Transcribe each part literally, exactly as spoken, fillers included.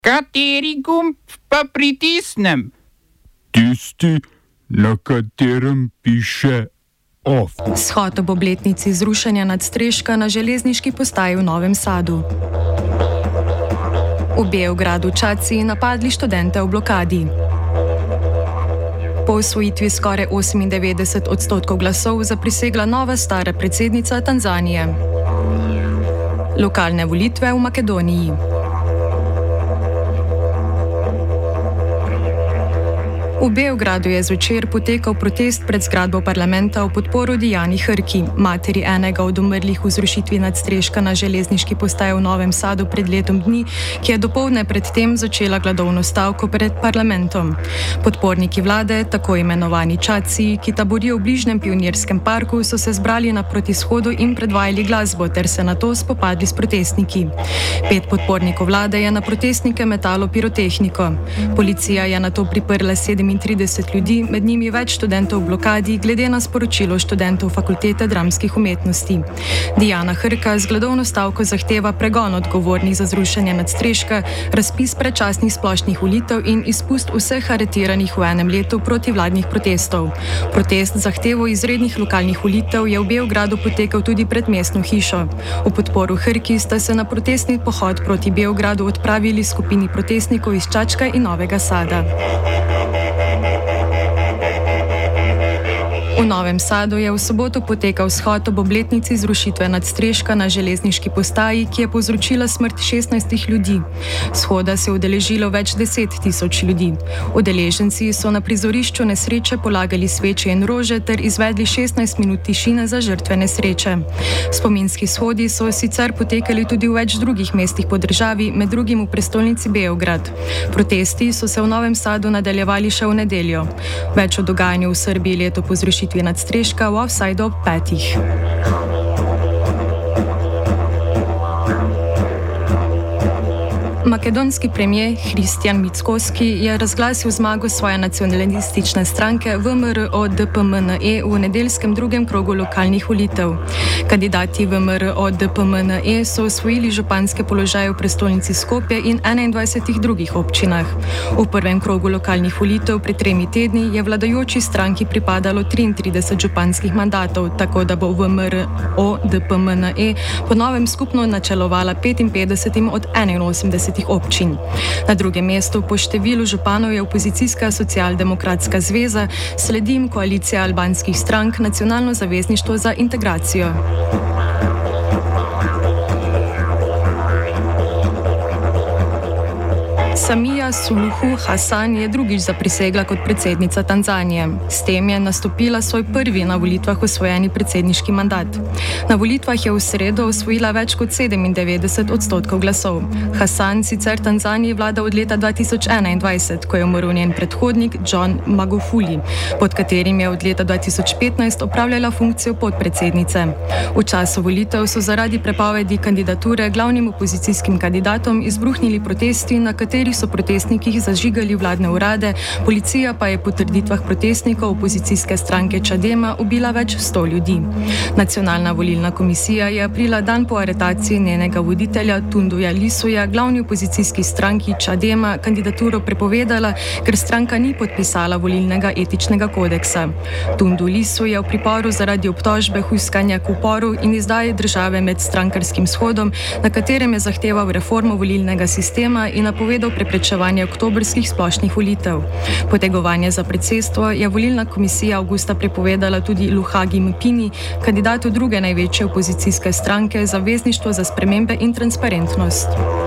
Kateri gumb pa pritisnem? Tisti, na katerem piše OF. Shod ob obletnici zrušenja nadstreška na železniški postaji v Novem Sadu. V Beogradu Čaci napadli študente v blokadi. Po osvojitvi skoraj osemindevetdeset odstotkov glasov zaprisegla nova stara predsednica Tanzanije. Lokalne volitve v Makedoniji. V Beogradu je zvečer potekal protest pred zgradbo parlamenta v podporo Dijani Hrki, materi enega od umrlih v zrušitvi nadstreška na železniški postaji v Novem Sadu pred letom dni, ki je dopoldne predtem začela gladovno stavko pred parlamentom. Podporniki vlade, tako imenovani Čaci, ki taborijo v bližnjem Pionirskem parku, so se zbrali na protishodu in predvajali glasbo ter se nato spopadli s protestniki. Pet podpornikov vlade je na protestnike metalo pirotehniko. Policija je nato priprla sedemintrideset ljudi, med njimi več študentov v blokadi, glede na sporočilo študentov Fakultete dramskih umetnosti. Dijana Hrka z gladovno stavko zahteva pregon odgovornih za zrušenje nadstreška, razpis predčasnih splošnih volitev in izpust vseh aretiranih v enem letu protivladnih protestov. Protest z zahtevo izrednih lokalnih volitev je v Beogradu potekal tudi pred mestno hišo. V podporu Hrki sta se na protestni pohod proti Beogradu odpravili skupini protestnikov iz Čačka in Novega Sada. V Novem Sadu je v soboto potekal shod ob obletnici zrušitve nadstreška na železniški postaji, ki je povzročila smrt šestnajstih ljudi. Shoda se je udeležilo več deset tisoč ljudi. Udeleženci so na prizorišču nesreče polagali sveče in rože ter izvedli šestnajst minut tišine za žrtve nesreče. Spominski shodi so sicer potekali tudi v več drugih mestih po državi, med drugim v prestolnici Beograd. Protesti so se v Novem Sadu nadaljevali še v nedeljo. Več o dogajanju v Srbiji leto po zrušitvi nadstreška v Offsideu ob petih. Makedonski premijer Hristijan Mickoski je razglasil zmago svoje nacionalistične stranke V M R O D P M N E v nedeljskem drugem krogu lokalnih volitev. Kandidati V M R O D P M N E so osvojili županske položaje v prestolnici Skopje in enaindvajsetih drugih občinah. V prvem krogu lokalnih volitev pred tremi tedni je vladajoči stranki pripadalo triintrideset županskih mandatov, tako da bo V M R O D P M N E po novem skupno načelovala petinpetdesetim od enainosemdesetih občin. Na drugem mestu po številu županov je opozicijska Socialdemokratska zveza, sledi jim koalicija albanskih strank Nacionalno zavezništvo za integracijo. Samia Suluhu Hassan je drugič zaprisegla kot predsednica Tanzanije. S tem je nastopila svoj prvi na volitvah osvojeni predsedniški mandat. Na volitvah je v sredo osvojila več kot sedemindevetdeset odstotkov glasov. Hassan sicer Tanzaniji vlada od leta dva tisoč enaindvajset, ko je umrl njen predhodnik John Magufuli, pod katerim je od leta dva tisoč petnajst opravljala funkcijo podpredsednice. V času volitev so zaradi prepovedi kandidature glavnim opozicijskim kandidatom izbruhnili protesti, na katerih so protestniki zažigali vladne urade, policija pa je po trditvah protestnikov opozicijske stranke Chadema ubila več sto ljudi. Nacionalna volilna komisija je aprila dan po aretaciji njenega voditelja Tunduja Lisuja glavni opozicijski stranki Chadema kandidaturo prepovedala, ker stranka ni podpisala volilnega etičnega kodeksa. Tundu Lisu je v priporu zaradi obtožbe hujskanja k uporu in izdaje države med strankarskim shodom, na katerem je zahteval reformo volilnega sistema in napovedal preprečevanje oktobrskih splošnih volitev. Potegovanje za predsedstvo je volilna komisija avgusta prepovedala tudi Luhagi Mpini, kandidatu druge največje opozicijske stranke Zavezništvo za spremembe in transparentnost.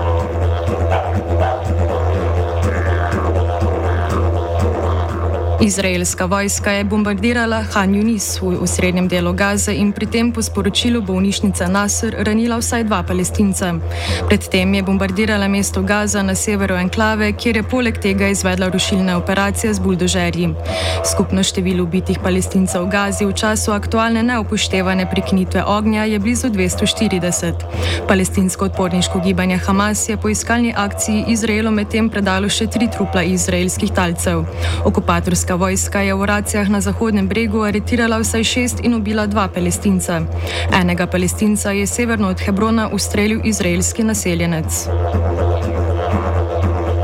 Izraelska vojska je bombardirala Han Yunis v osrednjem delu Gaze in pri tem po sporočilu bolnišnice Nasr ranila vsaj dva Palestinca. Predtem je bombardirala mesto Gaza na severu enklave, kjer je poleg tega izvedla rušilne operacije z buldožerji. Skupno število ubitih Palestincev v Gazi v času aktualne neupoštevane prekinitve ognja je blizu dvesto štirideset. Palestinsko odporniško gibanje Hamas je po iskalni akciji Izraelu medtem predalo še tri trupla izraelskih talcev. Okupatorska vojska je v operacijah na Zahodnem bregu aretirala vsaj šest in ubila dva Palestinca. Enega Palestinca je severno od Hebrona ustrelil izraelski naseljenec.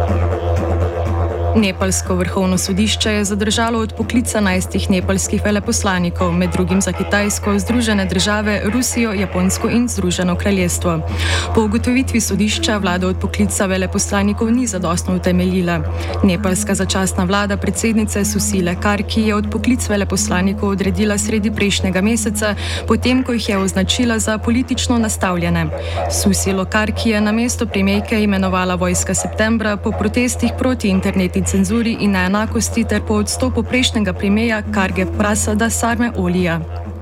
Nepalsko vrhovno sodišče je zadržalo odpoklic enajstih nepalskih veleposlanikov, med drugim za Kitajsko, Združene države, Rusijo, Japonsko in Združeno kraljestvo. Po ugotovitvi sodišča vlada odpoklica veleposlanikov ni zadostno utemeljila. Nepalska začasna vlada predsednice Susile Karki je odpoklic veleposlanikov odredila sredi prejšnjega meseca, potem ko jih je označila za politično nastavljene. Susilo Karki je na mesto premijerke imenovala vojska septembra po protestih proti internetni cenzuri in neenakosti ter po odstopu prejšnjega premijerja Karge Prasada Sarme Olija.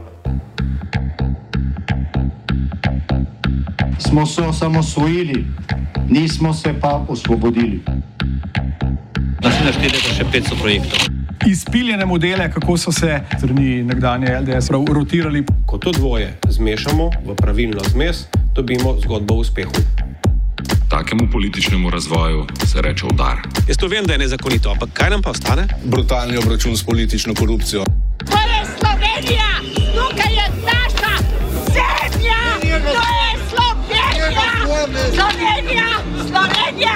Smo se osamosvojili, nismo se pa osvobodili. Naslednje štiri še petsto projektov. Izpiljene modele, kako so se strani nekdanje L D S rotirali. Ko to dvoje zmešamo v pravilno zmes, dobimo zgodbo o uspehu. Takemu političnemu razvoju se reče udar. Jaz to vem, da je nezakonito, ampak kaj nam pa ostane? Brutalni obračun s politično korupcijo. To je Slovenija! Tukaj je naša zemlja! To je Slovenija! Slovenija! Slovenija!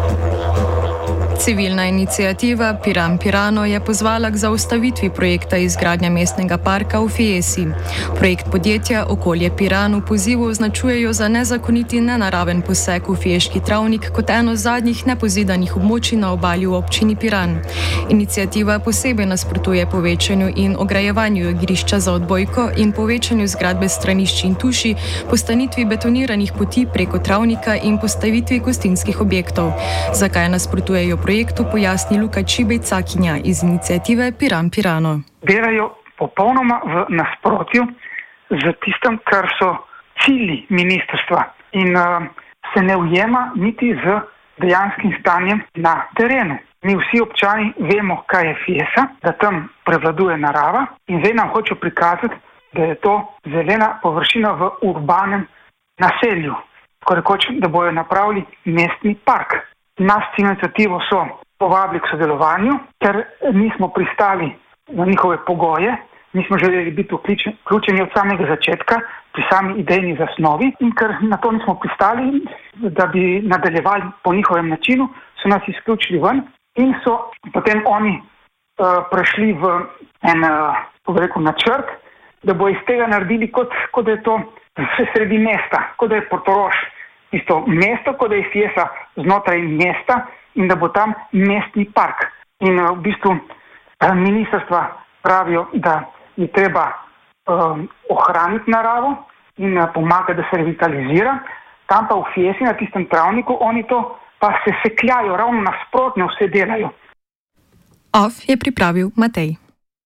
Civilna iniciativa Piran Pirano je pozvala k zaustavitvi projekta izgradnja mestnega parka v Fiesi. Projekt podjetja Okolje Piran v pozivu označujejo za nezakoniti nenaraven poseg v Fieški travnik kot eno zadnjih nepozidanih območij na obali v občini Piran. Iniciativa posebej nasprotuje povečanju in ograjevanju igrišča za odbojko in povečanju zgradbe stranišč in tuši, postanitvi betoniranih poti preko travnika in postavitvi gostinskih objektov. Zakaj nasprotujejo projektu, pojasni Luka Čibej-Cakinja iz iniciative Piran Pirano. Delajo popolnoma v nasprotju z tistem, kar so cilji ministrstva in uh, se ne ujema niti z dejanskim stanjem na terenu. Mi vsi občani vemo, kaj je Fiesa, da tam prevladuje narava in zdaj nam hoče prikazati, da je to zelena površina v urbanem naselju. Tako rekoč, da bojo napravili mestni park. Nas s inicijativo so povabili k sodelovanju, ker nismo pristali na njihove pogoje, nismo želeli biti vključeni od samega začetka pri sami idejni zasnovi in ker na to nismo pristali, da bi nadaljevali po njihovem načinu, so nas izključili ven in so potem oni uh, prešli v en uh, rekel, načrt, da bo iz tega naredili kot, kot da je to vse sredi mesta, kot da je Portorož. Isto mesto, kot da je Fiesa znotraj mesta in da bo tam mestni park. In v bistvu ministrstva pravijo, da je treba um, ohraniti naravo in pomagati, da se revitalizira. Tam pa v Fiesi, na tistem travniku, oni to pa se sekljajo, ravno nasprotno vse delajo. Off je pripravil Matej.